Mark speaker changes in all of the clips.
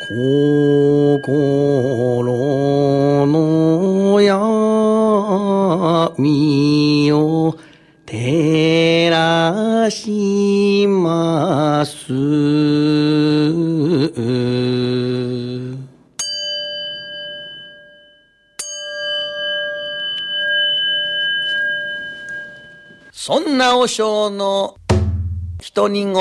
Speaker 1: 心の闇を照らします。そんな和尚の独り言。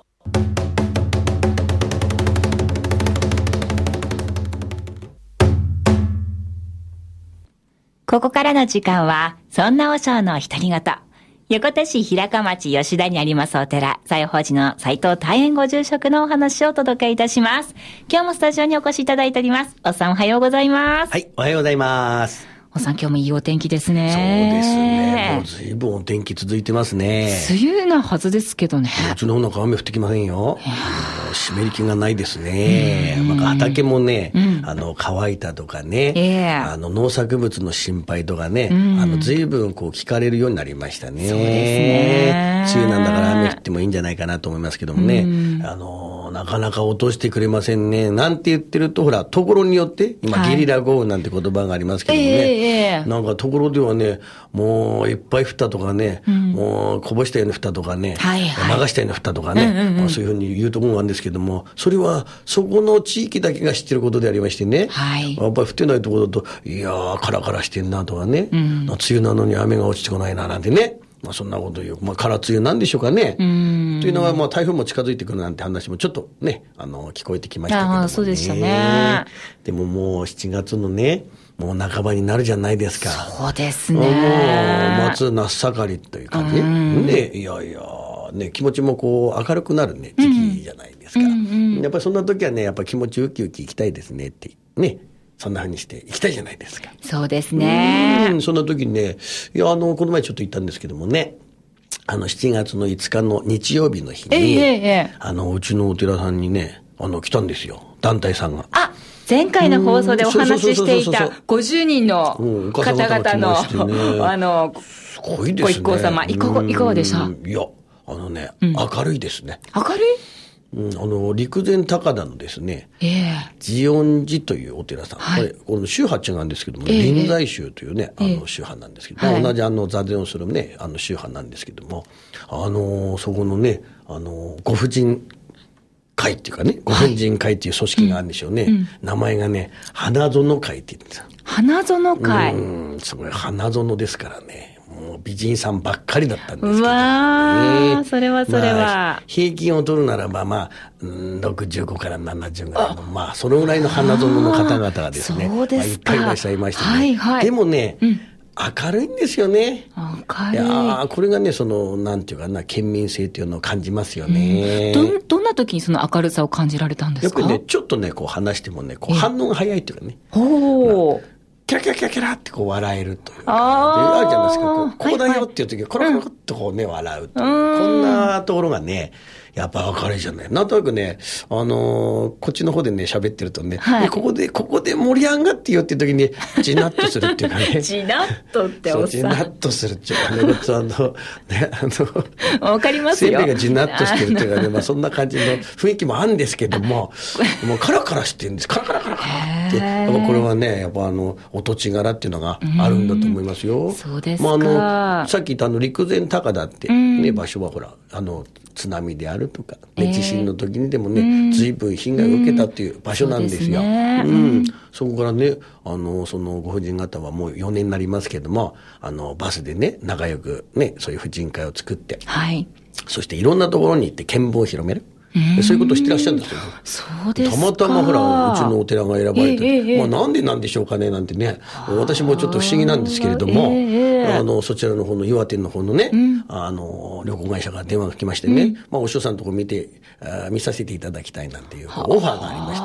Speaker 2: ここからの時間は、そんな和尚の独り言。横手市平鹿町吉田にありますお寺、西宝寺の斉藤大円ご住職のお話をお届けいたします。今日もスタジオにお越しいただいております。おっさんおはようございます。
Speaker 1: はい、おはようございます。
Speaker 2: おっさん今日もいいお天気ですね。
Speaker 1: そうですね。もう随分お天気続いてますね。
Speaker 2: 梅雨なはずですけどね。
Speaker 1: うちの方なんか雨降ってきませんよ。湿り気がないですね。畑もね、乾いたとかね、農作物の心配とかね、随分こう聞かれるようになりましたね。
Speaker 2: そうですね。
Speaker 1: 梅雨なんだから雨降ってもいいんじゃないかなと思いますけどもね。なかなか落としてくれませんね。なんて言ってると、ほら、ところによって、今、ゲリラ豪雨なんて言葉がありますけどもね。なんかところではね、もういっぱい降ったとかね、もうこぼしたように降ったとかね、流したように降ったとかね、そういうふうに言うところがあるんですけども、それはそこの地域だけが知ってることでありましてね、やっぱり降ってないところだと、いやー、カラカラしてんなとかね、梅雨なのに雨が落ちてこないななんてね。そんなこと言う。空梅雨なんでしょうかね。というのは、台風も近づいてくるなんて話もちょっとね、聞こえてきましたけどもね。
Speaker 2: そうでしたね。
Speaker 1: でももう7月のね、もう半ばになるじゃないですか。
Speaker 2: そうですね。
Speaker 1: もう、夏真っ盛りという感じ。ね、いやいや、ね、気持ちもこう明るくなるね、時期じゃないですか。やっぱりそんな時はね、やっぱ気持ちウキウキ行きたいですねって、ね。そんな風にして行きたいじゃないですか。
Speaker 2: そうですね。
Speaker 1: そんな時にね、いや、この前ちょっと行ったんですけどもね、7月の5日の日曜日の日に、うちのお寺さんにね、来たんですよ。団体さんが。
Speaker 2: あ、前回の放送でお話ししていた50人の方々の、
Speaker 1: すごいですね。
Speaker 2: ご一行様、いかがでした？
Speaker 1: いや、明るいですね。
Speaker 2: 明るい？
Speaker 1: 陸前高田のですね、慈恩寺というお寺さん、この宗派違うんですけども、臨済宗というね、宗派なんですけど、同じ座禅をするね、宗派なんですけども、そこのね、ご婦人会っていうかね、ご婦人会っていう組織があるんでしょうね。名前がね、花園会って言ってた。
Speaker 2: 花園会？
Speaker 1: すごい花園ですからね。もう美人さんばっかりだったんですけど、
Speaker 2: うわー、それは。
Speaker 1: 平均を取るならば、65から70ぐらいの、そのぐらいの花園の方々がですね、いっぱいいらっしゃいましてね。でもね、明るいんですよね。
Speaker 2: 明るい。いや
Speaker 1: これがね、なんていうかな、県民性っていうのを感じますよね。
Speaker 2: どんな時にその明るさを感じられたんですか？
Speaker 1: やっぱりね、ちょっとね、こう話してもね、反応が早いっていうかね。キャラキャラキャラキャラってこう笑えるというか、あるじゃないですか。こうだよっていう時は、コロコロっとこうね、笑うという。こんなところがね、やっぱ明るいじゃない。なんとなくね、こっちの方でね、喋ってるとね、ここで盛り上がってよっていう時に、ジナッとするっていうかね。
Speaker 2: ジナッとっておっさん。
Speaker 1: ジナッとするっていうかね、
Speaker 2: わかりますよ。
Speaker 1: 生命がジナッとしてるっていうかね、そんな感じの雰囲気もあるんですけども、もうカラカラしてるんです。カラカラカラカラって。やっぱこれはね、やっぱお土地柄っていうのがあるんだと思いますよ。
Speaker 2: そうですか。
Speaker 1: さっき言った陸前高田ってね、場所はほら、津波であるとか、地震の時にでもね、随分被害を受けたっていう場所なんですよ。そこからね、そのご婦人方はもう4年になりますけども、バスでね、仲良くね、そういう婦人会を作って、そしていろんなところに行って見聞を広める。そういうことをしてらっしゃるんですよ。
Speaker 2: そうですか。
Speaker 1: たまたまほら、うちのお寺が選ばれて、なんでなんでしょうかね、なんてね、私もちょっと不思議なんですけれども、そちらの方の岩手の方のね、旅行会社から電話が来ましてね、お師匠さんのとこ見させていただきたいなんていうオファーがありました。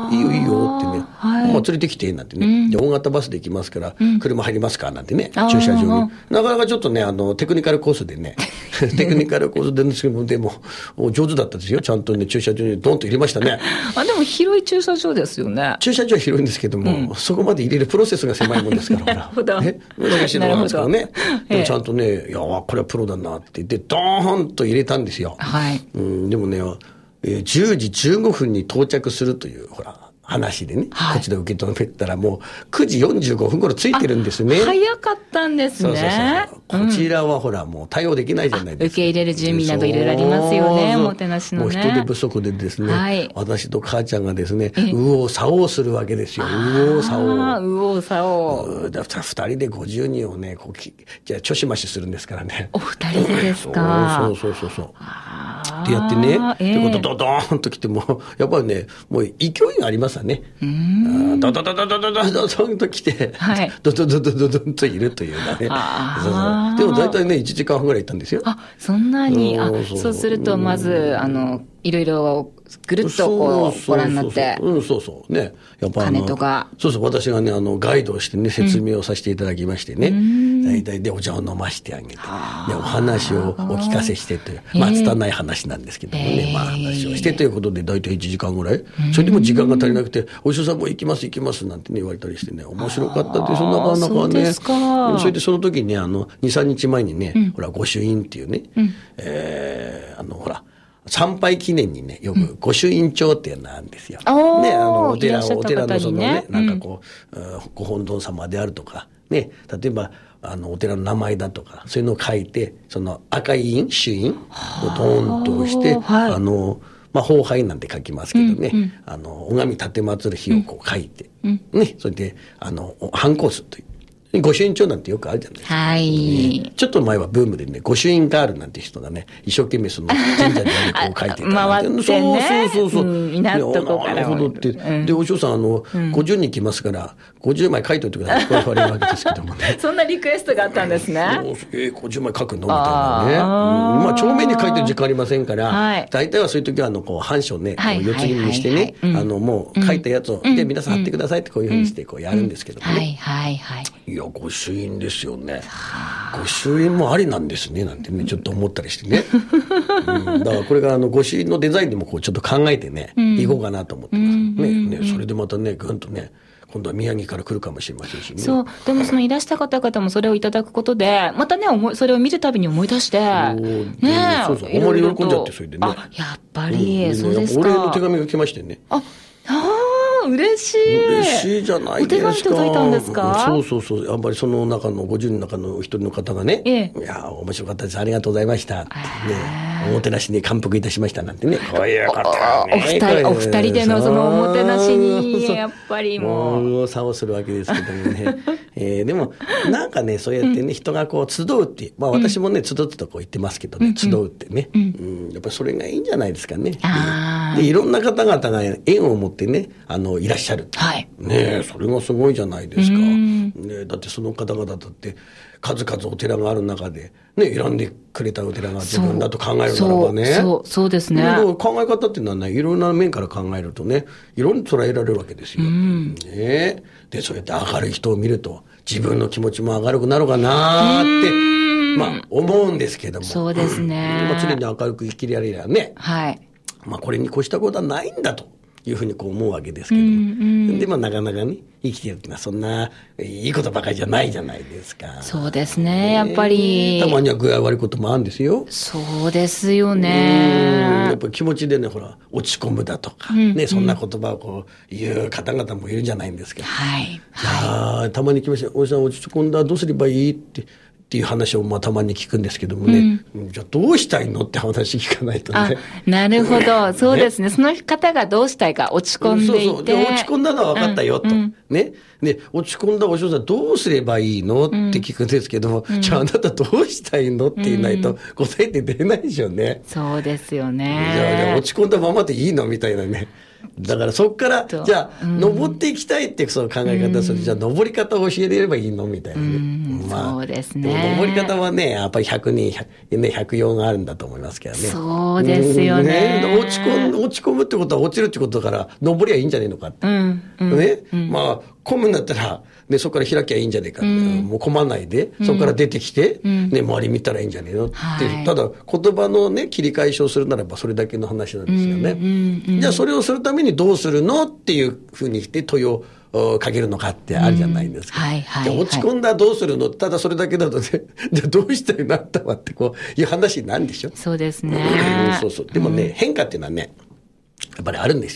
Speaker 1: いいよいいよってね、連れてきて、なんてね、で、大型バスで行きますから、車入りますかなんてね、駐車場に。なかなかちょっとね、テクニカルコースでね、テクニカルコースでですけども、でも、上手だったですよ。ちゃんとね、駐車場にドンと入れましたね。
Speaker 2: でも広い駐車場ですよね。
Speaker 1: 駐車場は広いんですけども、そこまで入れるプロセスが狭いもんですから。
Speaker 2: なるほど。
Speaker 1: 難しいのなんですからね。でもちゃんとね、いや、これはプロだなって言って、ドーンと入れたんですよ。でもね、10時15分に到着するという、ほら、 話でね、こっちで受け止めたらもう9時45分頃ついてるんですね。
Speaker 2: 早かったんですね。
Speaker 1: こちらはほらもう対応できないじゃないですか。
Speaker 2: 受け入れる準備などいろいろありますよね、おもてなしのね。
Speaker 1: もう人手不足でですね、私と母ちゃんがですね、右往左往するわけですよ。右往左往。
Speaker 2: 右往左往。
Speaker 1: 二人で50人をね、じゃあちょしましするんですからね。
Speaker 2: お二人でですか。
Speaker 1: そう。ってやってね、ってことドドーンと来ても、やっぱりね、もう勢いがありますわね。ドドドドドドドドドンと来て、ドドドドドドンといるというかね。でも大体ね、1時間半ぐらい行ったんですよ。
Speaker 2: そんなに、そうするとまず、いろいろぐるっとこうご覧になって。
Speaker 1: そうね。やっぱ
Speaker 2: 金とか。
Speaker 1: 私がね、ガイドをしてね、説明をさせていただきましてね。大体でお茶を飲ましてあげて、で、お話をお聞かせしてという、拙い話なんですけどもね、話をしてということで、大体1時間ぐらい。それでも時間が足りなくて、お医者さんも行きますなんてね、言われたりしてね、面白かったですよ、なかなかね。それでその時にね、2、3日前にね、ほら、御朱印っていうね、ほら、参拝記念にね、よく御朱印帳っていうのなんですよ。ね、お寺のそのね、なんかこう、ご本尊様であるとか、ね、例えば、お寺の名前だとか、そういうのを書いて、その赤い印、朱印をトーンと押して、奉拝なんて書きますけどね、拝み立て祀る日をこう書いて、ね、それで、ハンコスという。御朱印帳なんてよくあるじゃないですか。ちょっと前はブームでね、御朱印ガールなんて人がね、一生懸命その神社でこう書いてた。
Speaker 2: 回ってね。
Speaker 1: そう。
Speaker 2: 港から。
Speaker 1: なるほどって。で、お嬢さん、50人来ますから、50枚書いといてください。こう言われるわけですけどもね。
Speaker 2: そんなリクエストがあったんですね。
Speaker 1: 50枚書くのみたいなね。まあ、帳面に書いてる時間ありませんから、大体はそういう時は、半紙をね、四つ切りにしてね、もう書いたやつを、で、皆さん貼ってくださいってこういうふうにして、こうやるんですけどもね。いや、御朱印ですよね。御朱印もありなんですね、なんてね、ちょっと思ったりしてね。だからこれが御朱印のデザインでもこうちょっと考えてね、いこうかなと思ってます。ね、それでまたね、ぐんとね、今度は宮城から来るかもしれませんしね。
Speaker 2: そう。でもそのいらした方々もそれをいただくことで、またね、それを見るたびに思い出して。ね
Speaker 1: そう。あまり喜んじゃって、それでね。
Speaker 2: やっぱり、そうですか。
Speaker 1: お礼の手紙が来ましてね。
Speaker 2: 嬉しい。
Speaker 1: 嬉しいじゃないですか。
Speaker 2: お手紙届いたんですか？
Speaker 1: そう。やっぱりその中の50人の中の一人の方がね、いや、面白かったです。ありがとうございました。ね、おもてなしに感服いたしましたなんてね。こういうことね。
Speaker 2: お二人でのそのおもてなしに、やっぱりもう。
Speaker 1: 右往左往するわけですけどもね。でも、なんかね、そうやってね、人がこう集うって、まあ私もね、集ってとこう言ってますけどね、集うってね。やっぱりそれがいいんじゃないですかね。で、いろんな方々が縁を持ってね、いらっしゃる。ね、それがすごいじゃないですか。ね、だってその方々だって数々お寺がある中でね、選んでくれたお寺が自分だと考えるならばね。
Speaker 2: そうですね。
Speaker 1: 考え方っていうのはね、いろんな面から考えるとね、いろんな捉えられるわけですよ。ね、で、そうやって明るい人を見ると自分の気持ちも明るくなるかなーって、まあ思うんですけども。
Speaker 2: そうですね。
Speaker 1: 常に明るく生きられりゃね。まあこれに越したことはないんだというふうにこう思うわけですけども。でもなかなかね、生きてるってのはそんないいことばかりじゃないじゃないですか。
Speaker 2: そうですね、やっぱり。
Speaker 1: たまには具合悪いこともあるんですよ。
Speaker 2: そうですよね。
Speaker 1: やっぱり気持ちでね、ほら、落ち込むだとか、ね、そんな言葉をこう言う方々もいるじゃないんですけど。たまに来ました。おじさん落ち込んだらどうすればいいっていう話をまあたまに聞くんですけどもね、じゃあどうしたいのって話聞かないとね。
Speaker 2: なるほど、そうですね。その方がどうしたいか、落ち込んでいて。
Speaker 1: 落ち込んだのは分かったよと。ね。で、落ち込んだお嬢さんどうすればいいのって聞くんですけども、じゃああなたどうしたいのって言わないと答えて出ないでしょうね。
Speaker 2: そうですよね。
Speaker 1: じゃあ落ち込んだままでいいのみたいなね。だからそこから、じゃあ、登っていきたいってその考え方をする。じゃあ、登り方を教えれればいいのみたいなね。
Speaker 2: そうですね。
Speaker 1: 登り方はね、やっぱり100人、104があるんだと思いますけどね。
Speaker 2: そうですよね。
Speaker 1: 落ち込むってことは落ちるってことだから、登りゃいいんじゃねえのかって。ね。まあ、混むんだったら、ね、そこから開きゃいいんじゃねえかって。もう混まないで、そこから出てきて、ね、周り見たらいいんじゃねえのって。ただ、言葉のね、切り返しをするならば、それだけの話なんですよね。じゃあ、それをするためにどうするのっていうふうにして問いをかけるのかってあるじゃないですか。じゃあ落ち込んだらどうするの？ただそれだけだとね、じゃあどうしたいなったわってこういう話になるんでしょ。
Speaker 2: そうですね。
Speaker 1: でもね、変化っていうのはね、やっぱりあるんですよ。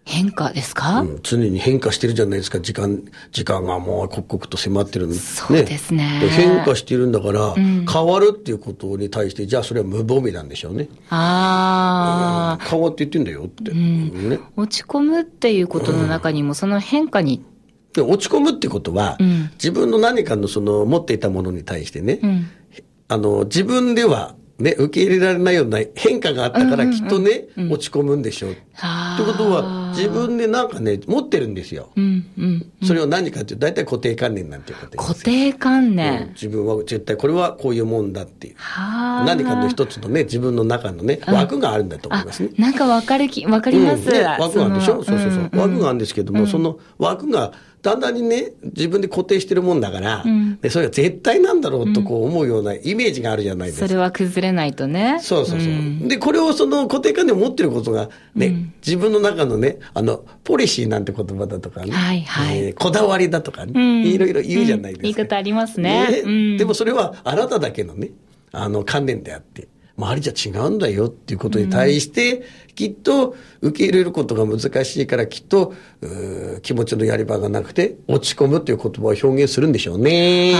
Speaker 2: 変化ですか？
Speaker 1: 常に変化してるじゃないですか。時間がもう刻々と迫ってるんで。
Speaker 2: そうですね。
Speaker 1: で変化してるんだから、変わるっていうことに対して、じゃあそれは無防備なんでしょうね。変わって言ってんだよって。ね、
Speaker 2: 落ち込むっていうことの中にも、その変化に。
Speaker 1: で落ち込むってことは、自分の何かの持っていたものに対してね、自分では、ね、受け入れられないような変化があったからきっとね、落ち込むんでしょう。ってことは、自分でなんかね、持ってるんですよ。それを何かっていうと、大体固定観念なんていうことです。
Speaker 2: 固定観念、
Speaker 1: 自分は絶対これはこういうもんだっていう。何かの一つのね、自分の中のね、枠があるんだと思いますね。
Speaker 2: なんかわかります。
Speaker 1: ね、枠があるでしょ。そう。枠があるんですけども、その枠が、だんだんにね、自分で固定してるもんだから、でそれが絶対なんだろうとこう思うようなイメージがあるじゃないですか。
Speaker 2: それは崩れないとね。
Speaker 1: そう。で、これを固定観念を持ってることがね、自分の中のね、ポリシーなんて言葉だとかね、こだわりだとかね、いろいろ言うじゃないですか。
Speaker 2: 言い方ありますね。
Speaker 1: でもそれはあなただけのね、観念であって。周りじゃ違うんだよっていうことに対して、きっと受け入れることが難しいから、きっと気持ちのやり場がなくて落ち込むという言葉を表現するんでしょうね。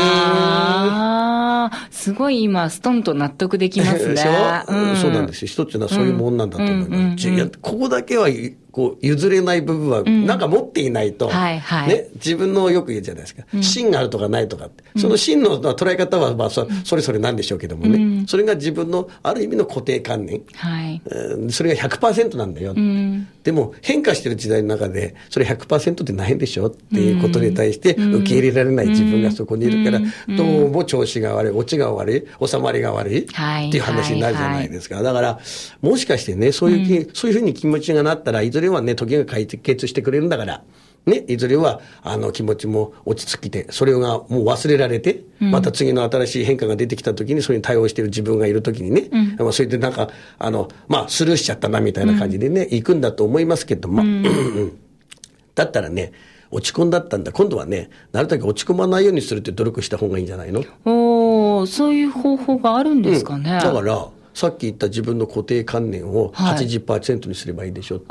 Speaker 2: すごい今ストンと納得できますね。
Speaker 1: そうなんですよ。人っていうのはそういうもんなんだと思います。ここだけはこう譲れない部分はなんか持っていないと、ね、自分のよく言うじゃないですか。芯があるとかないとかって。その芯の捉え方はそれぞれなんでしょうけどもね。それが自分のある意味の固定観念。それが 100% なんだよ。でも変化してる時代の中でそれ 100% ってないんでしょっていうことに対して受け入れられない自分がそこにいるから、どうも調子が悪い、落ちが悪い、収まりが悪いっていう話になるじゃないですか。だからもしかしてね、そういうふうに気持ちがなったら、いずれはね、時が解決してくれるんだから、ね、いずれは気持ちも落ち着きて、それがもう忘れられて、また次の新しい変化が出てきた時にそれに対応している自分がいる時にね、それでなんかスルーしちゃったなみたいな感じでね、行くんだと思いますけども、だったらね、落ち込んだったんだ、今度はね、なるだけ落ち込まないようにするって努力した方がいいんじゃないの？
Speaker 2: そういう方法があるんですかね。
Speaker 1: だからさっき言った自分の固定観念を 80% にすればいいでしょって。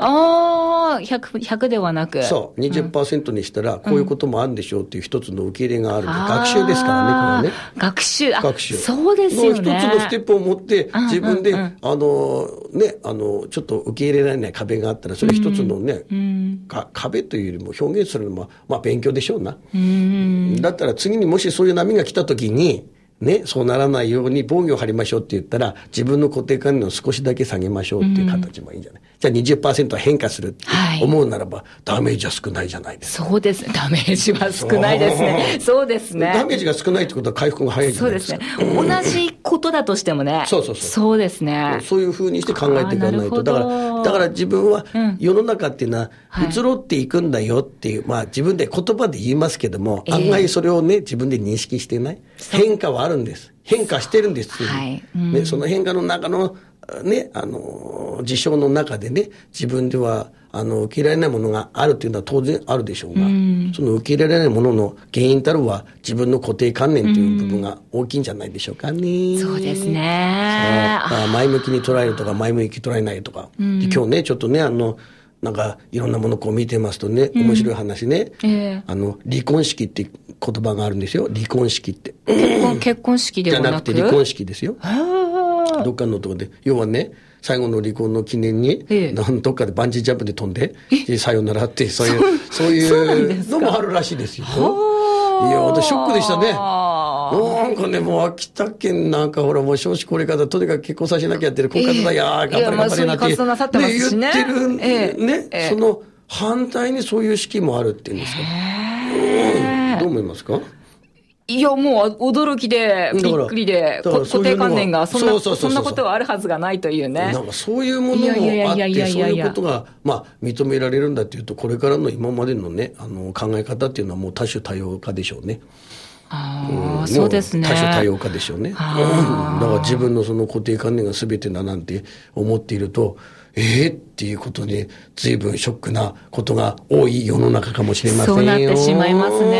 Speaker 2: 100ではなく。
Speaker 1: そう。20% にしたら、こういうこともあるんでしょうっていう一つの受け入れがある。学習ですからね、これね。
Speaker 2: 学習。そうですよね。
Speaker 1: 一つのステップを持って、自分で、ちょっと受け入れられない壁があったら、それ一つのね、壁というよりも表現するのは、勉強でしょうな。だったら次にもしそういう波が来た時に、ね、そうならないように防御を張りましょうって言ったら、自分の固定観念を少しだけ下げましょうっていう形もいいんじゃない？じゃあ 20% は変化するって思うならば、ダメージは少ないじゃないですか。
Speaker 2: そうですね。ダメージは少ないですね。そうですね。
Speaker 1: ダメージが少ないってことは回復が早いじゃないですか。
Speaker 2: そうですね。同じことだとしてもね。そうですね。
Speaker 1: そういうふうにして考えていかないと。だから自分は世の中っていうのは移ろっていくんだよっていう、自分で言葉で言いますけども、案外それをね、自分で認識していない。変化はあるんです。変化してるんです。ね、その変化の中のね、事象の中でね、自分では受け入れられないものがあるというのは当然あるでしょうが、その受け入れられないものの原因たるは自分の固定観念という部分が大きいんじゃないでしょうかね。
Speaker 2: そうですね。
Speaker 1: 前向きに捉えるとか前向きに捉えないとか、今日ね、ちょっとね、なんかいろんなものをこう見てますとね、面白い話ね、離婚式って言葉があるんですよ。離婚式って。
Speaker 2: 結婚式ではなく？
Speaker 1: じゃなくて離婚式ですよ。どっかのところで。要はね、最後の離婚の記念に、どっかでバンジージャンプで飛んで、さよならって、そういうのもあるらしいですよ。いや、私ショックでしたね。なんかね、もう秋田県なんかほらもう少子高齢化だ、とにかく結婚させなきゃやってる、婚活だ、頑張れ頑張れなんて言ってるね、その反対にそういう式もあるっていうんですか。どう思いますか？
Speaker 2: いや、もう驚きで、びっくりで、固定観念が、そんなことはあるはずがないというね。
Speaker 1: なんかそういうものもあって、そういうことが、認められるんだっていうと、これからの今までのね、考え方っていうのはもう多種多様化でしょうね。
Speaker 2: そうですね。
Speaker 1: 多種多様化でしょうね。だから自分のその固定観念が全てだなんて思っていると、っていうことに随分ショックなことが多い世の中かもしれませんよ。
Speaker 2: そうなってしまいますね。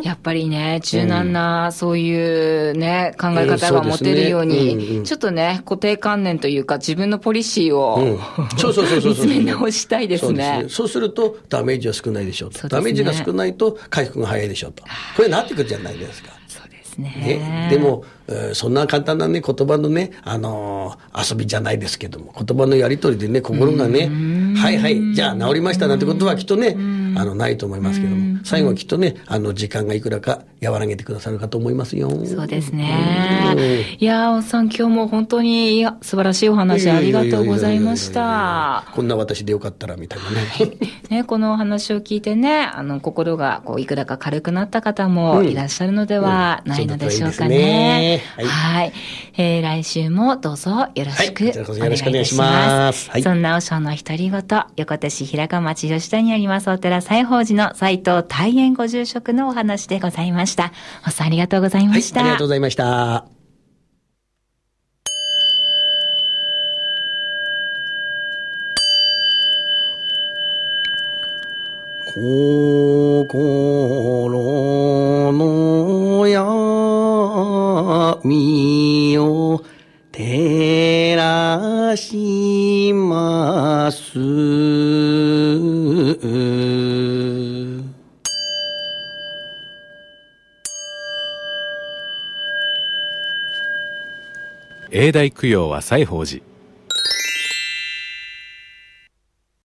Speaker 2: やっぱりね、柔軟な、そういうね、考え方が持てるように、ちょっとね、固定観念というか、自分のポリシーを、見つめ直したいですね。
Speaker 1: そうすると、ダメージは少ないでしょうと。ダメージが少ないと、回復が早いでしょうと。これなってくるじゃないですか。
Speaker 2: そうですね。
Speaker 1: でも、そんな簡単なね、言葉のね、遊びじゃないですけども、言葉のやり取りでね、心がね、はいはい、じゃあ治りましたなんてことはきっとね、ないと思いますけども、最後はきっとね、時間がいくらか和らげてくださるかと思いますよ。
Speaker 2: そうですね。いやー、おっさん、今日も本当に素晴らしいお話ありがとうございました。
Speaker 1: こんな私でよかったら、みたいなね。
Speaker 2: ね、このお話を聞いてね、心がいくらか軽くなった方もいらっしゃるのではないのでしょうかね。はい。来週もどうぞよろしくお願いいたします。そんな和尚の独り言、横手市平川町吉田にありますお寺西宝寺の斉藤大円ご住職のお話でございました。おっさんありがとうございました。
Speaker 1: ありがとうございました。心の闇を照らします。
Speaker 3: 永代供養は西宝寺。